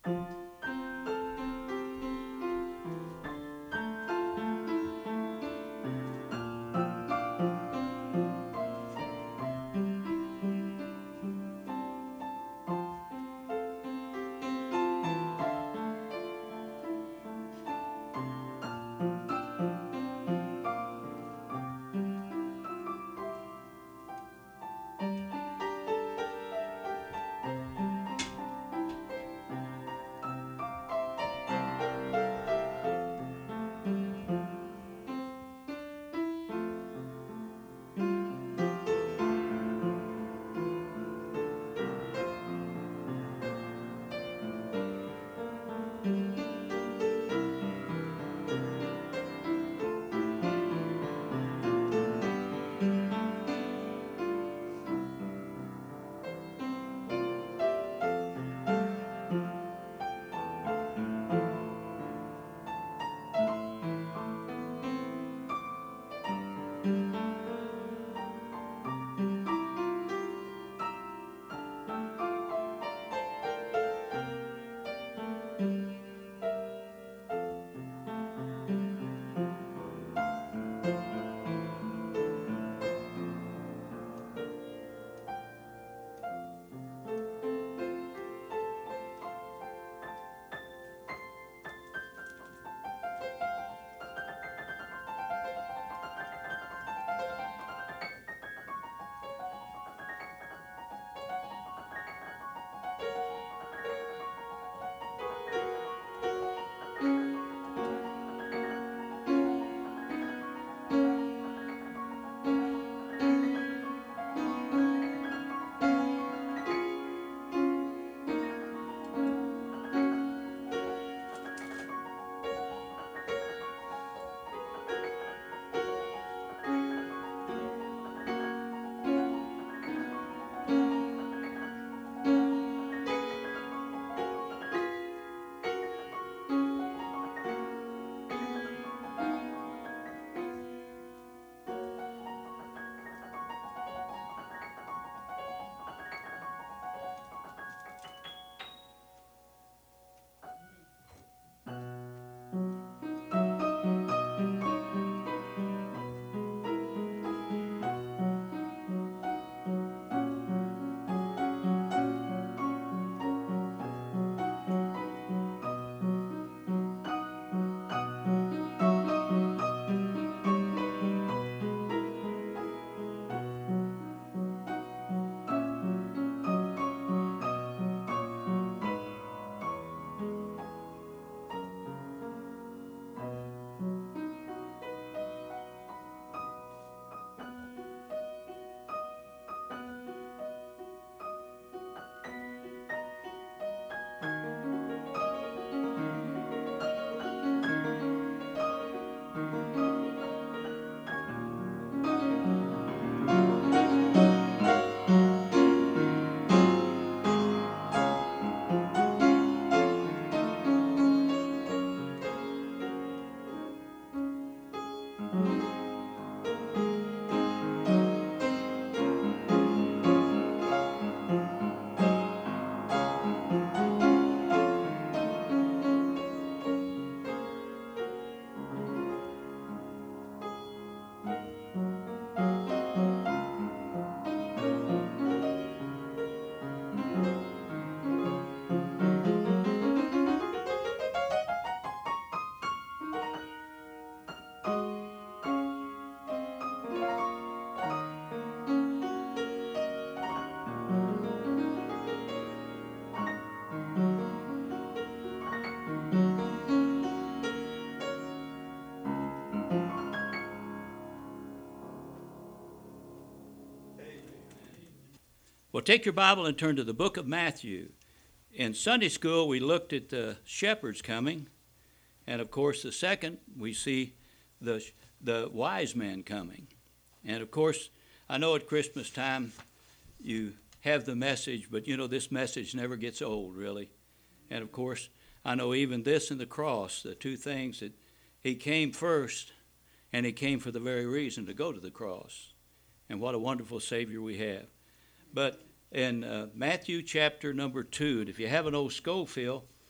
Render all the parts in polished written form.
Well, take your Bible and turn to the book of Matthew. In Sunday school, we looked at the shepherds coming, and of course, the second, we see the wise men coming. And of course, I know at Christmas time you have the message, but you know, this message never gets old, really. And of course, I know even this and the cross, the two things that he came first, and he came for the very reason to go to the cross. And what a wonderful Savior we have. But in Matthew chapter number 2, and if you have an old Schofield,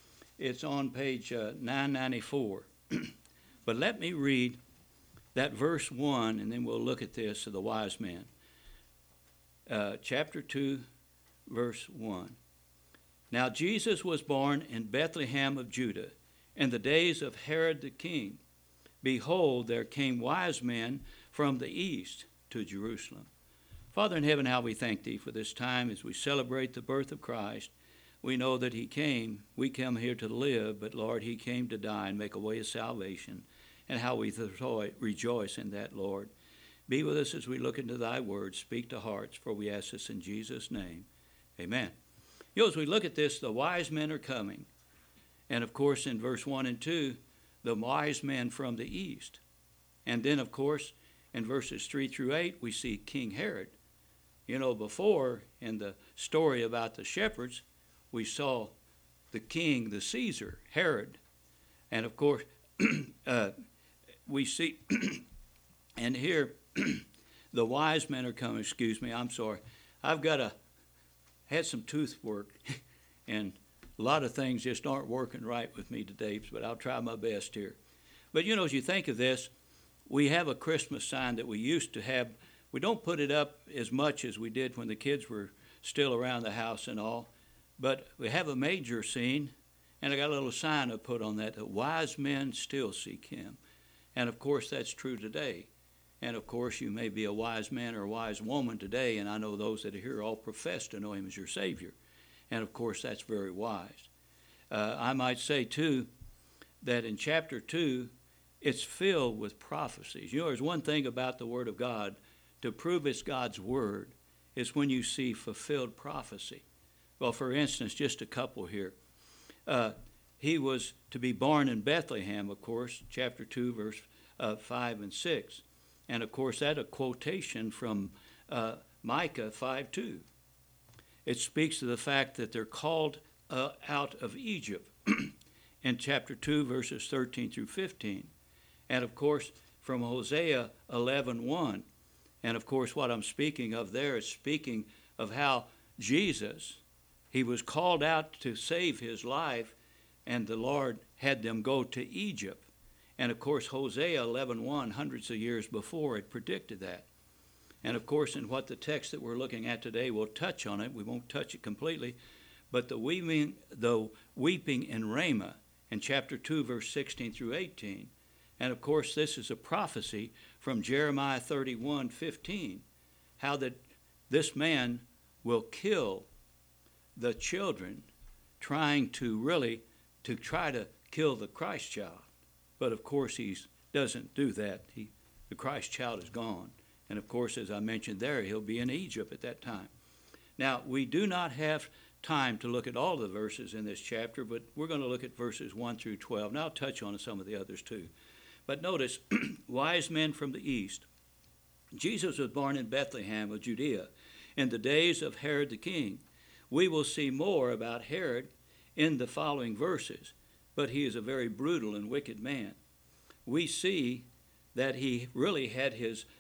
It's on page 994. But let me read that verse 1, and then we'll look at this of the wise men. Chapter 2, verse 1. Now Jesus was born in Bethlehem of Judah in the days of Herod the king. Behold, there came wise men from the east to Jerusalem. Father in heaven, how we thank thee for this time as we celebrate the birth of Christ. We know that he came. We come here to live, but Lord, he came to die and make a way of salvation. And how we rejoice in that, Lord. Be with us as we look into thy word. Speak to hearts, for we ask this in Jesus' name. Amen. You know, as we look at this, the wise men are coming. And of course, in verse 1 and 2, the wise men from the east. And then, of course, in verses 3 through 8, we see King Herod. You know, before in the story about the shepherds, we saw the king, the Caesar, Herod. And of course, we see, and here, the wise men are coming. Excuse me, I'm sorry. I've had some tooth work, and a lot of things just aren't working right with me today, but I'll try my best here. But you know, as you think of this, we have a Christmas sign that we used to have. We don't put it up as much as we did when the kids were still around the house and all, but we have a major scene, and I got a little sign I put on that wise men still seek him. And of course, that's true today. And of course, you may be a wise man or a wise woman today, and I know those that are here all profess to know him as your Savior. And of course, that's very wise. I might say, too, that in chapter 2, it's filled with prophecies. You know, there's one thing about the Word of God. To prove it's God's Word is when you see fulfilled prophecy. Well, for instance, just a couple here. He was to be born in Bethlehem, of course, chapter 2, verse 5 and 6. And, of course, that's a quotation from Micah 5:2. It speaks to the fact that they're called out of Egypt in chapter 2, verses 13 through 15. And, of course, from Hosea 11:1. And, of course, what I'm speaking of there is speaking of how Jesus, he was called out to save his life, and the Lord had them go to Egypt. And, of course, Hosea 11:1, hundreds of years before, it predicted that. And, of course, in what the text that we're looking at today will touch on it. We won't touch it completely. But the weeping in Ramah in chapter 2, verse 16 through 18. And, of course, this is a prophecy from Jeremiah 31:15, how that this man will kill the children trying to try to kill the Christ child. But, of course, he doesn't do that. The Christ child is gone. And, of course, as I mentioned there, he'll be in Egypt at that time. Now, we do not have time to look at all the verses in this chapter, but we're going to look at verses 1 through 12, and I'll touch on some of the others too. But notice, wise men from the east. Jesus was born in Bethlehem of Judea in the days of Herod the king. We will see more about Herod in the following verses, but he is a very brutal and wicked man. We see that he really had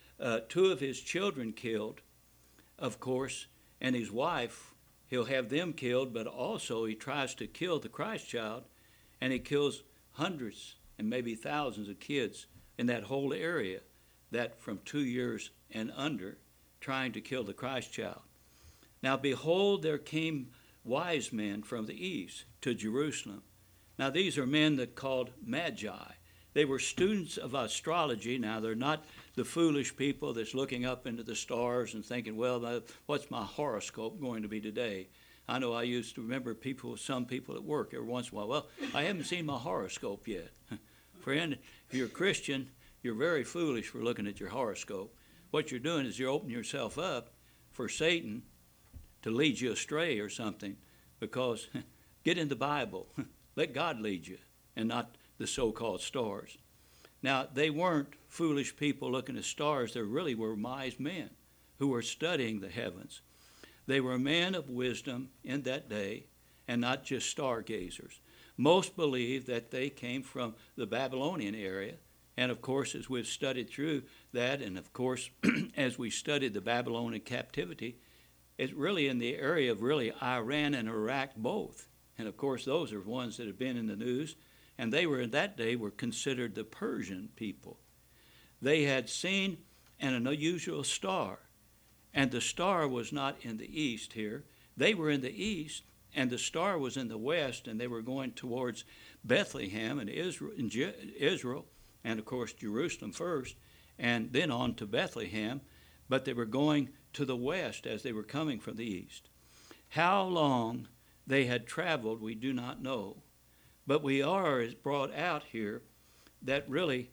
two of his children killed, of course, and his wife, he'll have them killed, but also he tries to kill the Christ child, and he kills hundreds and maybe thousands of kids in that whole area, that from 2 years and under, trying to kill the Christ child. Now behold, there came wise men from the east to Jerusalem. Now these are men that called magi. They were students of astrology. Now they're not the foolish people that's looking up into the stars and thinking, well, what's my horoscope going to be today? I know I used to remember some people at work every once in a while, well, I haven't seen my horoscope yet. Friend, if you're a Christian, you're very foolish for looking at your horoscope. What you're doing is you're opening yourself up for Satan to lead you astray or something, because get in the Bible. Let God lead you, and not the so-called stars. Now, they weren't foolish people looking at stars. They really were wise men who were studying the heavens. They were men of wisdom in that day, and not just stargazers. Most believe that they came from the Babylonian area. And of course, as we've studied through that, and of course, as we studied the Babylonian captivity, it's really in the area of really Iran and Iraq both. And of course, those are ones that have been in the news. And they were in that day were considered the Persian people. They had seen an unusual star. And the star was not in the east here. They were in the east, and the star was in the west, and they were going towards Bethlehem and Israel, and of course Jerusalem first, and then on to Bethlehem. But they were going to the west as they were coming from the east. How long they had traveled, we do not know. But we are brought out here that really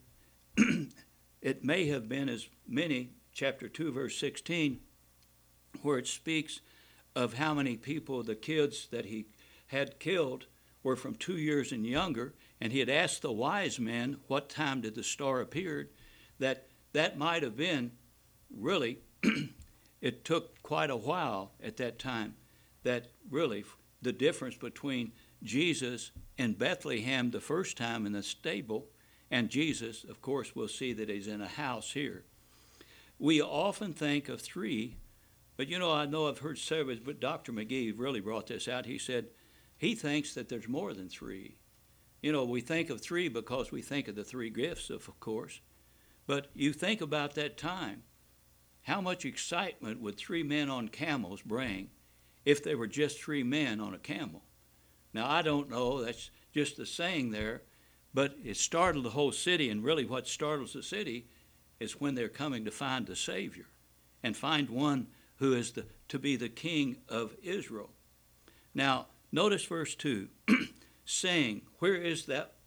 it may have been as many, chapter 2, verse 16, where it speaks of how many people, the kids that he had killed, were from 2 years and younger, and he had asked the wise men what time did the star appear, that might have been really, it took quite a while at that time, that really the difference between Jesus in Bethlehem the first time in the stable, and Jesus, of course, we'll see that he's in a house here. We often think of 3, but I know I've heard several, but Dr. McGee really brought this out. He said he thinks that there's more than 3. We think of 3 because we think of the 3 gifts, of course. But you think about that time. How much excitement would 3 men on camels bring if they were just 3 men on a camel? Now, I don't know. That's just the saying there. But it startled the whole city, and really what startles the city is when they're coming to find the Savior and find one who is to be the King of Israel. Now, notice verse 2, saying, where is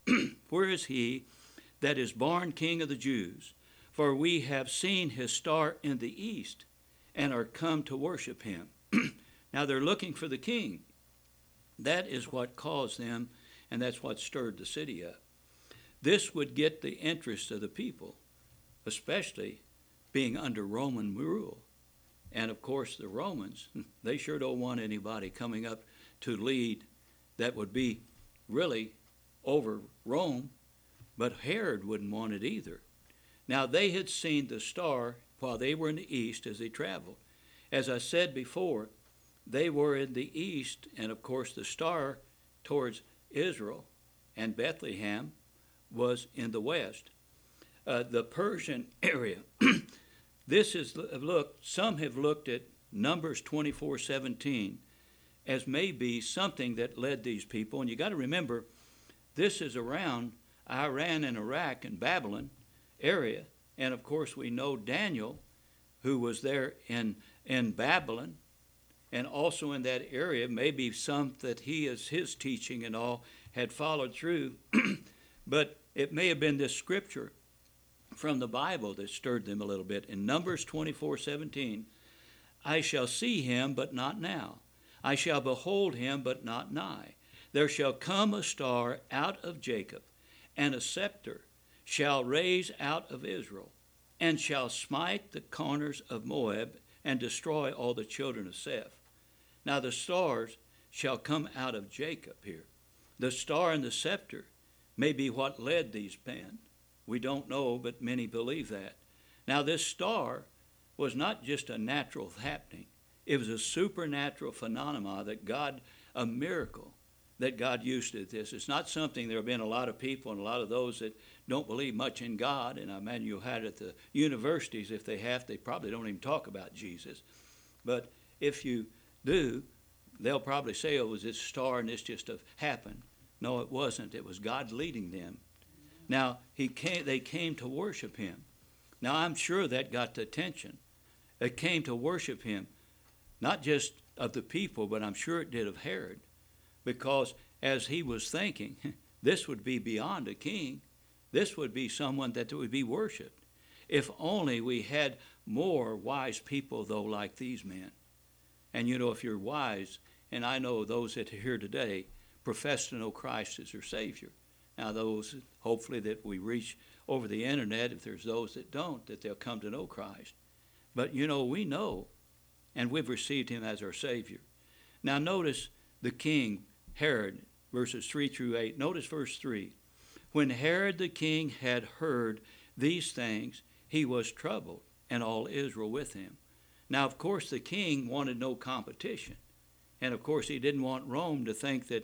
he that is born King of the Jews? For we have seen his star in the east and are come to worship him. Now they're looking for the king. That is what caused them, and that's what stirred the city up. This would get the interest of the people, especially being under Roman rule. And of course the Romans, they sure don't want anybody coming up to lead that would be really over Rome, but Herod wouldn't want it either. Now they had seen the star while they were in the east as they traveled. As I said before, they were in the east, and of course the star towards Israel and Bethlehem was in the west. The Persian area. This is, some have looked at Numbers 24:17 as maybe something that led these people. And you got to remember, this is around Iran and Iraq and Babylon area. And of course we know Daniel, who was there in Babylon, and also in that area, maybe some that his teaching and all had followed through. But it may have been this scripture from the Bible that stirred them a little bit. In Numbers 24:17, I shall see him, but not now. I shall behold him, but not nigh. There shall come a star out of Jacob, and a scepter shall raise out of Israel, and shall smite the corners of Moab, and destroy all the children of Seth. Now the stars shall come out of Jacob here. The star and the scepter may be what led these men. We don't know, but many believe that. Now this star was not just a natural happening. It was a supernatural phenomenon that a miracle that God used at this. It's not something, there have been a lot of people and a lot of those that don't believe much in God, and I imagine you had at the universities, if they have, they probably don't even talk about Jesus. But if you do, they'll probably say, oh, it was this star and this just happened. No, it wasn't. It was God leading them. Now, they came to worship him. Now, I'm sure that got the attention. They came to worship him, not just of the people, but I'm sure it did of Herod, because as he was thinking, this would be beyond a king. This would be someone that would be worshiped. If only we had more wise people, though, like these men. And if you're wise, and I know those that are here today profess to know Christ as their Savior. Now those, hopefully, that we reach over the internet, if there's those that don't, that they'll come to know Christ. But we know, and we've received him as our Savior. Now notice the king, Herod, verses 3-8. Notice verse 3. When Herod the king had heard these things, he was troubled, and all Israel with him. Now, of course, the king wanted no competition. And, of course, he didn't want Rome to think that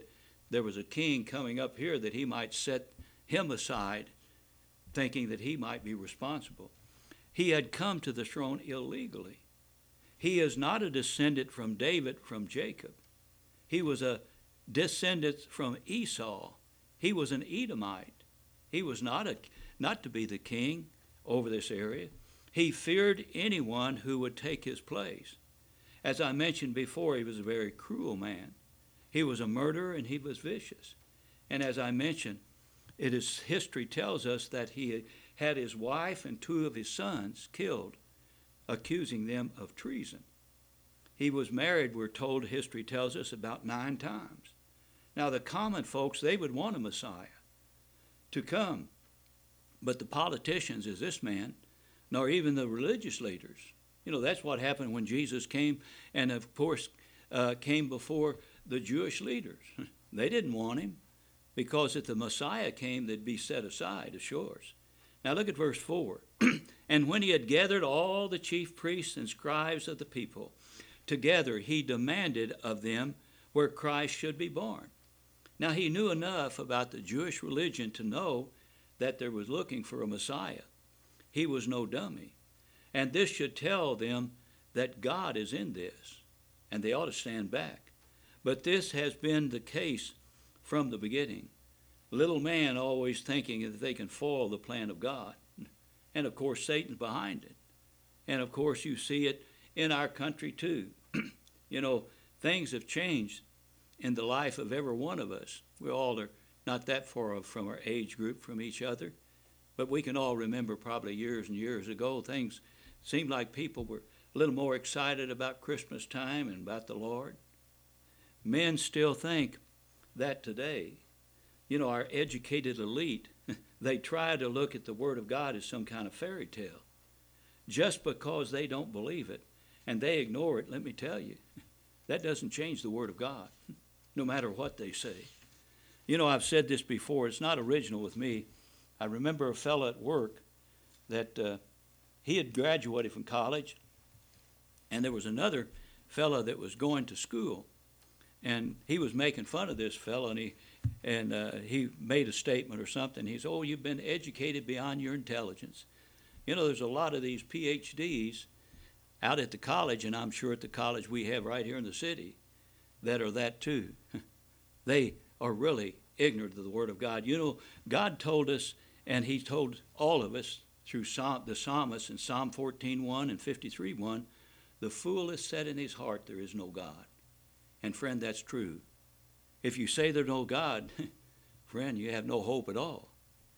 there was a king coming up here that he might set him aside, thinking that he might be responsible. He had come to the throne illegally. He is not a descendant from David, from Jacob. He was a descendant from Esau. He was an Edomite. He was not to be the king over this area. He feared anyone who would take his place. As I mentioned before, he was a very cruel man. He was a murderer and he was vicious. And as I mentioned, history tells us that he had his wife and 2 of his sons killed, accusing them of treason. He was married, we're told, history tells us, about 9 times. Now, the common folks, they would want a Messiah to come. But the politicians, as this man, nor even the religious leaders, that's what happened when Jesus came, and of course came before the Jewish leaders. They didn't want him, because if the Messiah came, they'd be set aside, assured. Now look at verse 4. And when he had gathered all the chief priests and scribes of the people together, he demanded of them where Christ should be born. Now he knew enough about the Jewish religion to know that there was looking for a Messiah. He was no dummy. And this should tell them that God is in this, and they ought to stand back. But this has been the case from the beginning. Little man always thinking that they can foil the plan of God. And of course, Satan's behind it. And of course, you see it in our country too. Things have changed in the life of every one of us. We all are not that far from our age group from each other. But we can all remember probably years and years ago, things seemed like people were a little more excited about Christmas time and about the Lord. Men still think that today. Our educated elite, they try to look at the Word of God as some kind of fairy tale. Just because they don't believe it and they ignore it, let me tell you, that doesn't change the Word of God, no matter what they say. I've said this before. It's not original with me. I remember a fellow at work that he had graduated from college, and there was another fellow that was going to school. And he was making fun of this fellow, and he made a statement or something. He said, "Oh, you've been educated beyond your intelligence." There's a lot of these PhDs out at the college, and I'm sure at the college we have right here in the city, that are that too. They are really ignorant of the Word of God. God told us, and he told all of us through the psalmist in Psalm 14:1 and 53:1, "The fool has said in his heart, there is no God." And friend, that's true. If you say there's no God, friend, you have no hope at all.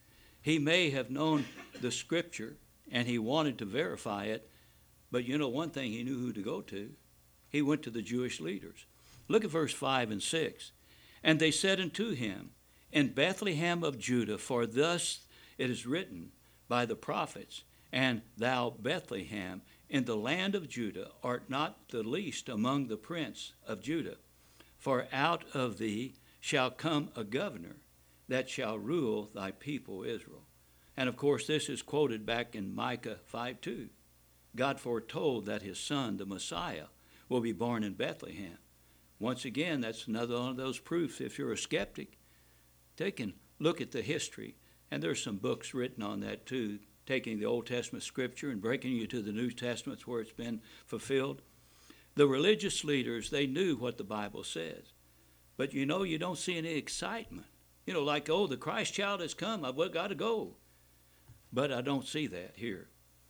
He may have known the Scripture, and he wanted to verify it, but one thing, he knew who to go to. He went to the Jewish leaders. Look at verse 5 and 6. And they said unto him, In Bethlehem of Judah, for thus it is written by the prophets, And thou, Bethlehem, in the land of Judah, art not the least among the prince of Judah. For out of thee shall come a governor that shall rule thy people Israel. And of course, this is quoted back in Micah 5:2. God foretold that his son, the Messiah, will be born in Bethlehem. Once again, that's another one of those proofs. If you're a skeptic, take and look at the history. And there's some books written on that too, taking the Old Testament scripture and breaking you to the New Testament where it's been fulfilled. The religious leaders, they knew what the Bible says. But you don't see any excitement. Like, oh, the Christ child has come, I've got to go. But I don't see that here.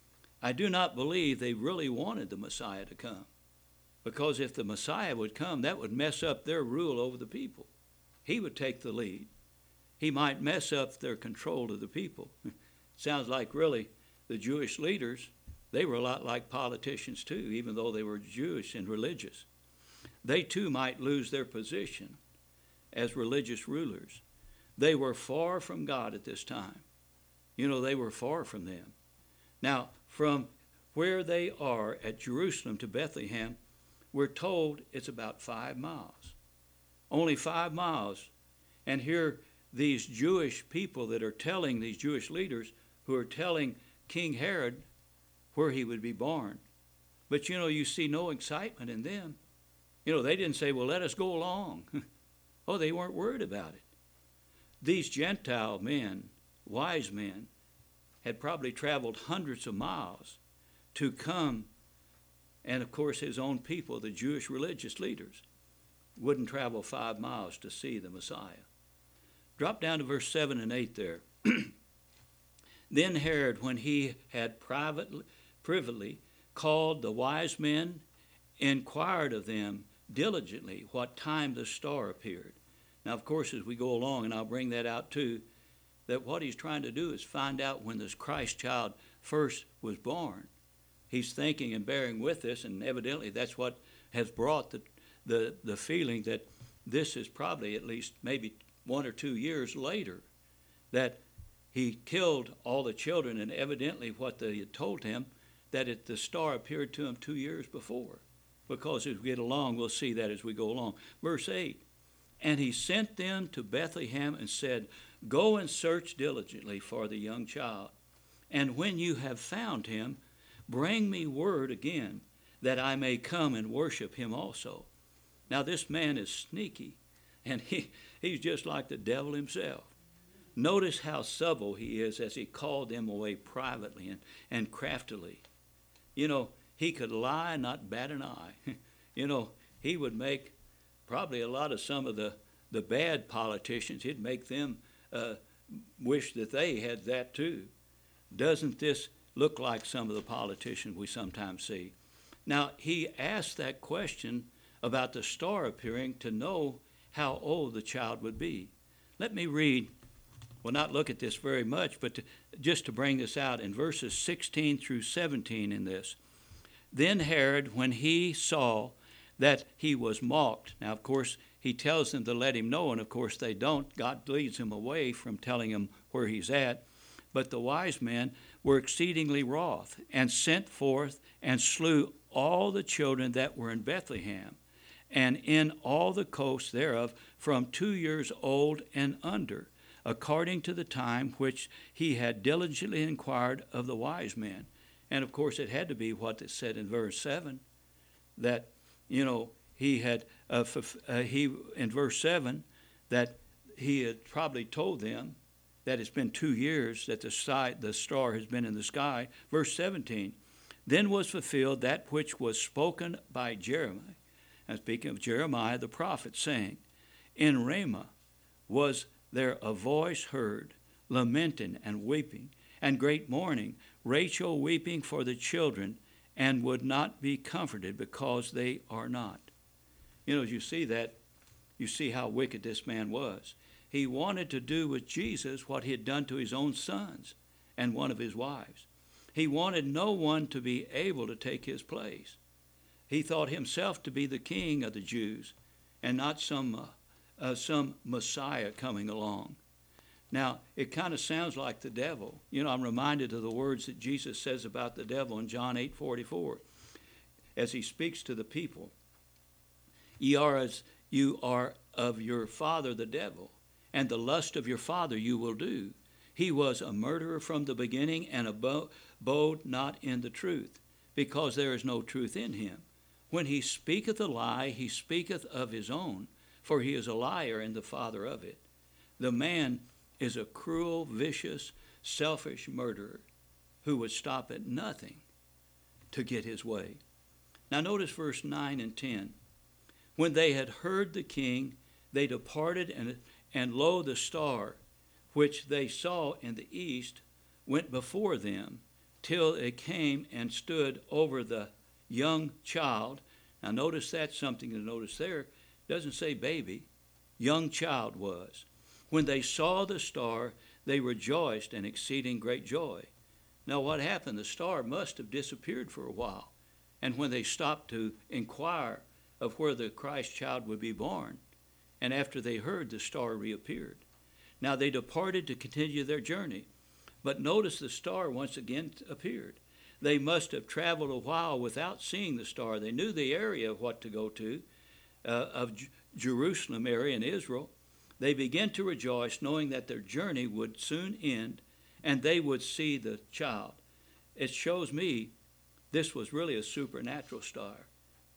I do not believe they really wanted the Messiah to come. Because if the Messiah would come, that would mess up their rule over the people. He would take the lead. He might mess up their control of the people. Sounds like really the Jewish leaders, they were a lot like politicians too, even though they were Jewish and religious. They too might lose their position as religious rulers. They were far from God at this time. They were far from them. Now, from where they are at Jerusalem to Bethlehem, we're told it's about 5 miles. Only 5 miles. And here these Jewish people that are telling, these Jewish leaders who are telling King Herod where he would be born. But you see no excitement in them. They didn't say, well, let us go along. Oh, they weren't worried about it. These Gentile men, wise men, had probably traveled hundreds of miles to come, and of course his own people, the Jewish religious leaders, wouldn't travel 5 miles to see the Messiah. Drop down to verse 7 and 8 there. Then Herod, when he had privately called the wise men, inquired of them diligently what time the star appeared. Now, of course, as we go along, and I'll bring that out too, that what he's trying to do is find out when this Christ child first was born. He's thinking and bearing with this, and evidently that's what has brought the feeling that this is probably at least maybe 1 or 2 years later that he killed all the children, and evidently what they had told him, that the star appeared to him 2 years before. Because as we get along, we'll see that as we go along. Verse 8, and he sent them to Bethlehem and said, go and search diligently for the young child. And when you have found him, bring me word again, that I may come and worship him also. Now this man is sneaky, and he's just like the devil himself. Notice how subtle he is as he called them away privately and craftily. You know, he could lie, not bat an eye. You know, he would make probably a lot of some of the bad politicians, he'd make them wish that they had that too. Doesn't this look like some of the politicians we sometimes see? Now, he asked that question about the star appearing to know how old the child would be. Let me read. We'll not look at this very much, but just to bring this out in verses 16 through 17 in this. Then Herod, when he saw that he was mocked, now of course he tells them to let him know, and of course they don't. God leads him away from telling him where he's at. But the wise men were exceedingly wroth, and sent forth and slew all the children that were in Bethlehem, and in all the coasts thereof, from 2 years old and under, according to the time which he had diligently inquired of the wise men. And of course it had to be what it said in verse 7, that, you know, he had, in verse 7, that he had probably told them that it's been 2 years that the star has been in the sky. Verse 17, then was fulfilled that which was spoken by Jeremiah, and speaking of Jeremiah the prophet, saying, in Ramah was there a voice heard, lamenting and weeping, and great mourning, Rachel weeping for the children, and would not be comforted because they are not. You know, as you see that, you see how wicked this man was. He wanted to do with Jesus what he had done to his own sons and one of his wives. He wanted no one to be able to take his place. He thought himself to be the king of the Jews and not some Messiah coming along. Now, it kind of sounds like the devil. You know, I'm reminded of the words that Jesus says about the devil in John 8:44, as he speaks to the people. Ye are as you are of your father the devil, and the lust of your father you will do. He was a murderer from the beginning, and abode not in the truth, because there is no truth in him. When he speaketh a lie, he speaketh of his own, for he is a liar and the father of it. The man is a cruel, vicious, selfish murderer who would stop at nothing to get his way. Now notice verse 9 and 10. When they had heard the king, they departed, and lo, the star, which they saw in the east, went before them, till it came and stood over the young child. Now notice that's something to notice there. It doesn't say baby. Young child was. When they saw the star, they rejoiced in exceeding great joy. Now what happened? The star must have disappeared for a while. And when they stopped to inquire of where the Christ child would be born, and after they heard, the star reappeared. Now they departed to continue their journey. But notice the star once again appeared. They must have traveled a while without seeing the star. They knew the area of what to go to, of Jerusalem area in Israel. They began to rejoice, knowing that their journey would soon end, and they would see the child. It shows me this was really a supernatural star.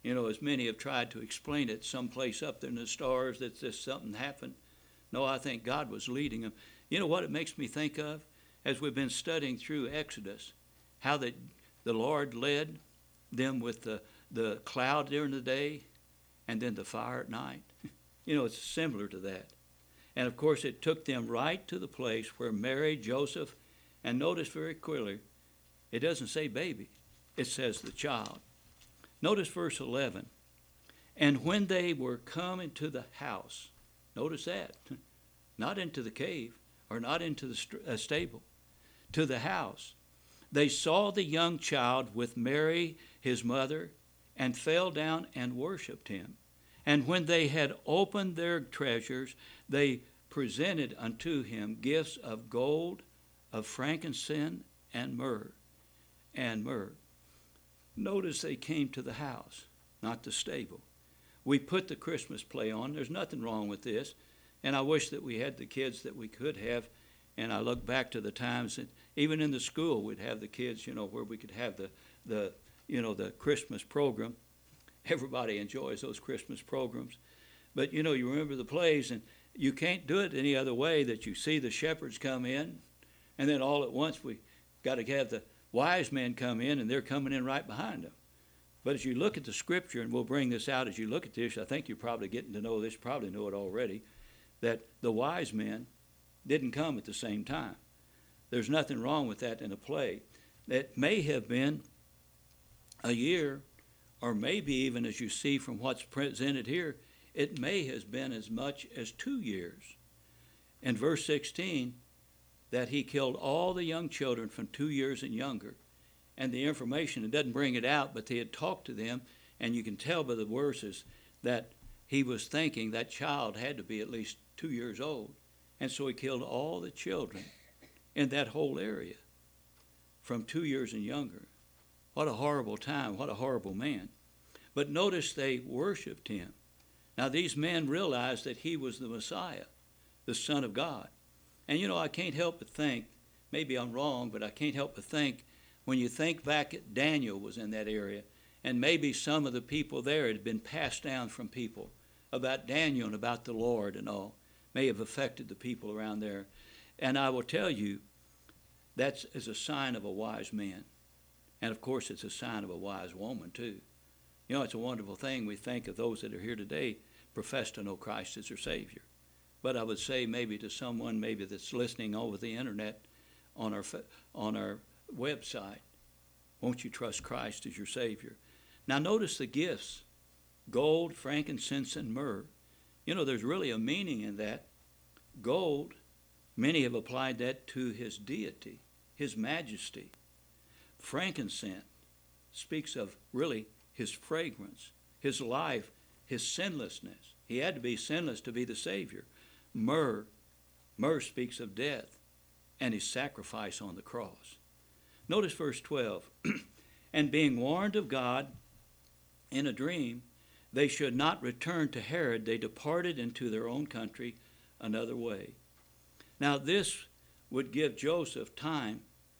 As many have tried to explain it, someplace up there in the stars that this something happened. No, I think God was leading them. You know what it makes me think of? As we've been studying through Exodus, how the Lord led them with the cloud during the day and then the fire at night. It's similar to that. And of course, it took them right to the place where Mary, Joseph, and notice very clearly, it doesn't say baby, it says the child. Notice verse 11. And when they were come into the house, notice that, not into the cave or not into the stable, to the house, they saw the young child with Mary, his mother, and fell down and worshipped him. And when they had opened their treasures, they presented unto him gifts of gold, of frankincense, and myrrh. Notice they came to the house, not the stable. We put the Christmas play on. There's nothing wrong with this. And I wish that we had the kids that we could have. And I look back to the times that even in the school we'd have the kids, where we could have the Christmas program. Everybody enjoys those Christmas programs. But, you remember the plays, and you can't do it any other way that you see the shepherds come in, and then all at once we got to have the wise men come in, and they're coming in right behind them. But as you look at the Scripture, and we'll bring this out as you look at this, I think you're probably getting to know this, probably know it already, that the wise men didn't come at the same time. There's nothing wrong with that in a play. That may have been a year, or maybe even as you see from what's presented here, it may have been as much as 2 years. In verse 16, that he killed all the young children from 2 years and younger. And the information, it doesn't bring it out, but they had talked to them, and you can tell by the verses that he was thinking that child had to be at least 2 years old. And so he killed all the children in that whole area from 2 years and younger. What a horrible time. What a horrible man. But notice they worshiped him. Now these men realized that he was the Messiah, the Son of God. And I can't help but think, maybe I'm wrong, but I can't help but think, when you think back at Daniel was in that area, and maybe some of the people there had been passed down from people about Daniel and about the Lord and all, may have affected the people around there. And I will tell you, that is a sign of a wise man. And of course, it's a sign of a wise woman, too. It's a wonderful thing. We think of those that are here today profess to know Christ as their Savior. But I would say maybe to someone maybe that's listening over the internet on our website, won't you trust Christ as your Savior? Now notice the gifts, gold, frankincense, and myrrh. There's really a meaning in that. Gold, many have applied that to his deity, his majesty. Frankincense speaks of really his fragrance, his life, his sinlessness. He had to be sinless to be the Savior. Myrrh speaks of death and his sacrifice on the cross. Notice verse 12. And being warned of God in a dream, they should not return to Herod, they departed into their own country another way. Now this would give Joseph time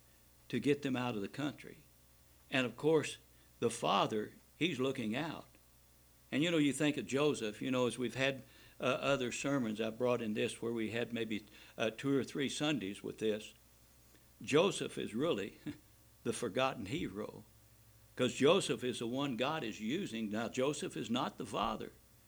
to get them out of the country. And of course, the father, he's looking out. And you think of Joseph, as we've had other sermons, I brought in this where we had maybe 2 or 3 Sundays with this. Joseph is really the forgotten hero, because Joseph is the one God is using. Now, Joseph is not the father.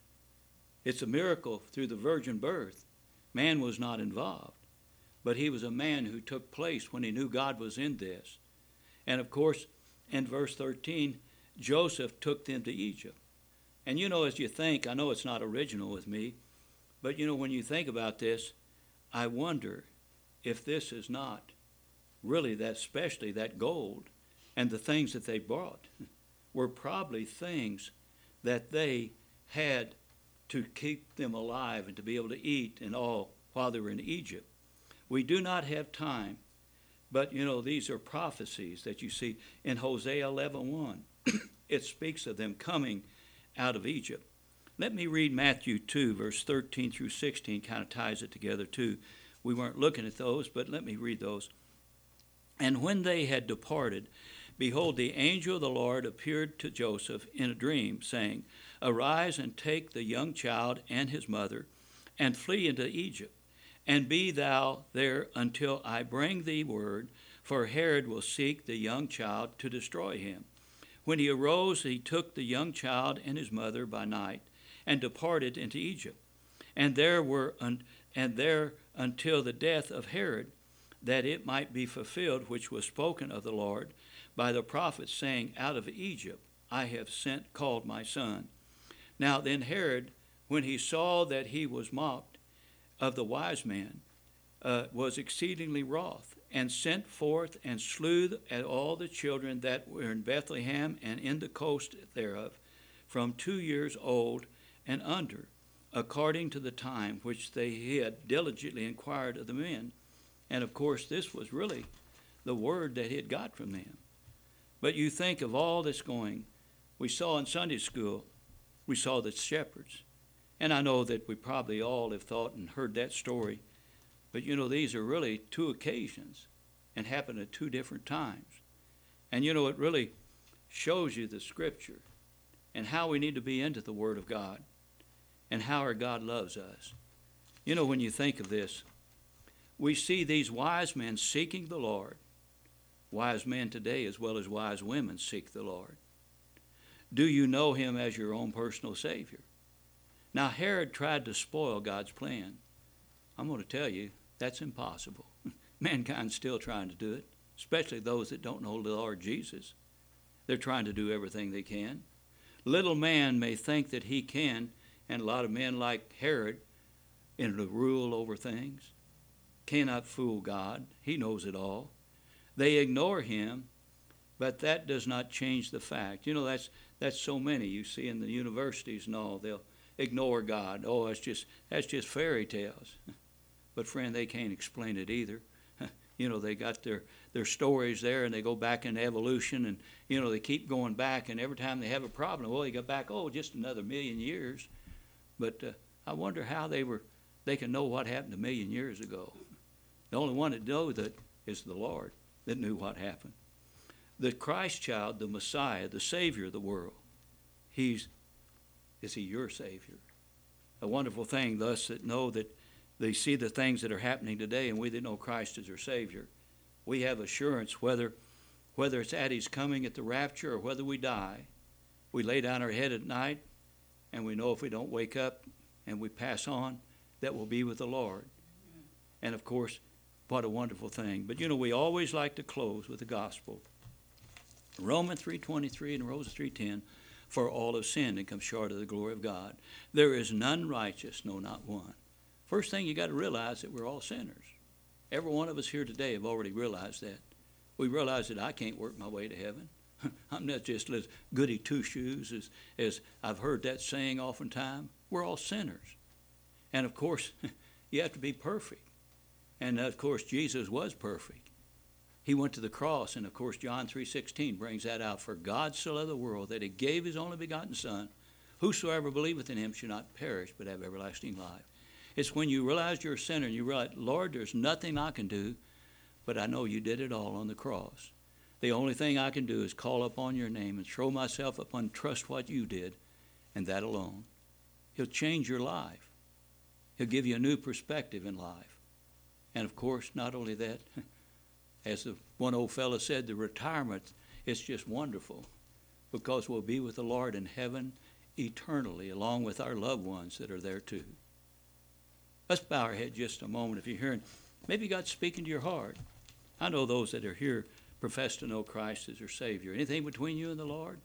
It's a miracle through the virgin birth. Man was not involved. But he was a man who took place when he knew God was in this. And of course, in verse 13, Joseph took them to Egypt. And as you think, I know it's not original with me, but when you think about this, I wonder if this is not really that, especially that gold and the things that they brought were probably things that they had to keep them alive and to be able to eat and all while they were in Egypt. We do not have time, but these are prophecies that you see in Hosea 11:1. It speaks of them coming out of Egypt. Let me read Matthew 2, verse 13 through 16, kind of ties it together too. We weren't looking at those, but let me read those. And when they had departed, behold, the angel of the Lord appeared to Joseph in a dream, saying, Arise and take the young child and his mother, and flee into Egypt, and be thou there until I bring thee word, for Herod will seek the young child to destroy him. When he arose, he took the young child and his mother by night, and departed into Egypt, and there until the death of Herod, that it might be fulfilled which was spoken of the Lord by the prophet, saying, Out of Egypt I have called my son. Now then Herod, when he saw that he was mocked of the wise men, was exceedingly wroth, and sent forth and slew all the children that were in Bethlehem and in the coast thereof, from 2 years old and under, according to the time which they had diligently inquired of the men. And of course, this was really the word that he had got from them. But you think of all this going. We saw in Sunday school, we saw the shepherds. And I know that we probably all have thought and heard that story. But you know, these are really two occasions and happened at two different times. And you know, it really shows you the scripture and how we need to be into the Word of God and how our God loves us. You know, when you think of this, we see these wise men seeking the Lord. Wise men today as well as wise women seek the Lord. Do you know him as your own personal Savior? Now, Herod tried to spoil God's plan. I'm going to tell you, that's impossible. Mankind's still trying to do it, especially those that don't know the Lord Jesus. They're trying to do everything they can. Little man may think that he can, and a lot of men like Herod, in the rule over things, cannot fool God. He knows it all. They ignore him, but that does not change the fact. You know, that's so many you see in the universities and all. They'll ignore God. Oh, that's just fairy tales. But friend, they can't explain it either. You know, they got their stories there, and they go back into evolution, and you know, they keep going back, and every time they have a problem, well, they go back, oh, just another million years. But I wonder how they can know what happened a million years ago. The only one that knows that is the Lord that knew what happened. The Christ child, the Messiah, the Savior of the world, is he your Savior? A wonderful thing, thus, that know that they see the things that are happening today, and we that know Christ as our Savior, we have assurance whether it's at his coming at the rapture or whether we die. We lay down our head at night, and we know if we don't wake up and we pass on, that we'll be with the Lord. And of course, what a wonderful thing. But you know, we always like to close with the gospel. Romans 3:23 and Romans 3:10, for all have sinned and come short of the glory of God. There is none righteous, no, not one. First thing you got to realize that we're all sinners. Every one of us here today have already realized that. We realize that I can't work my way to heaven. I'm not just as goody two-shoes as I've heard that saying oftentimes. We're all sinners. And of course, you have to be perfect. And of course, Jesus was perfect. He went to the cross, and of course, John 3:16 brings that out. For God so loved the world that he gave his only begotten Son. Whosoever believeth in him shall not perish, but have everlasting life. It's when you realize you're a sinner and you realize, Lord, there's nothing I can do, but I know you did it all on the cross. The only thing I can do is call upon your name and throw myself upon, trust what you did, and that alone. He'll change your life. He'll give you a new perspective in life. And of course, not only that, as the one old fellow said, the retirement is just wonderful because we'll be with the Lord in heaven eternally along with our loved ones that are there too. Let's bow our head just a moment. If you're hearing, maybe God's speaking to your heart. I know those that are here profess to know Christ as their Savior. Anything between you and the Lord?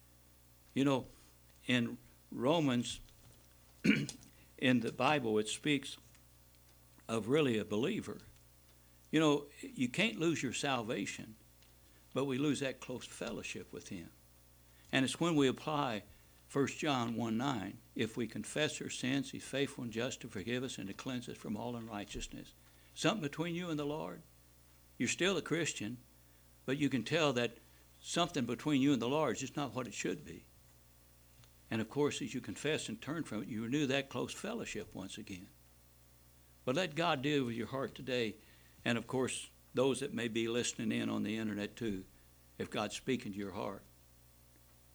You know, in Romans, in the Bible, it speaks of really a believer. You know, you can't lose your salvation, but we lose that close fellowship with him. And it's when we apply 1 John 1:9, if we confess our sins, he's faithful and just to forgive us and to cleanse us from all unrighteousness. Something between you and the Lord. You're still a Christian, but you can tell that something between you and the Lord is just not what it should be. And of course, as you confess and turn from it, you renew that close fellowship once again. But let God deal with your heart today. And of course, those that may be listening in on the internet too, if God's speaking to your heart.